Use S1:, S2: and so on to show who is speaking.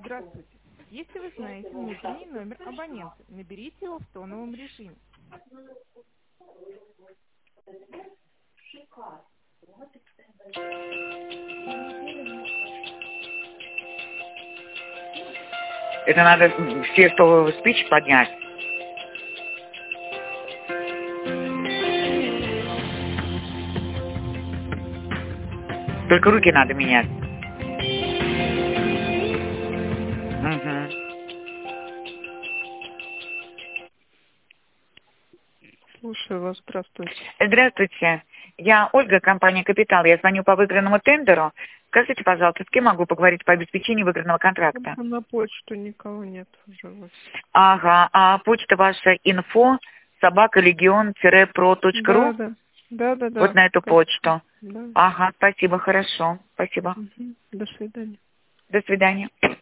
S1: Здравствуйте. Если вы знаете внутренний номер абонента, наберите его в тоновом режиме.
S2: Это надо все 100 спич поднять. Только руки надо менять. Угу.
S3: Слушаю вас, здравствуйте.
S2: Здравствуйте. Я Ольга, компания «Капитал». Я звоню по выигранному тендеру. Скажите, пожалуйста, с кем могу поговорить по обеспечению выигранного контракта?
S3: На почту никого нет уже.
S2: Ага. А почта ваша info@legion-pro.ru?
S3: Да.
S2: Вот на эту почту.
S3: Да.
S2: Ага, спасибо, хорошо. Спасибо.
S3: До свидания.
S2: До свидания.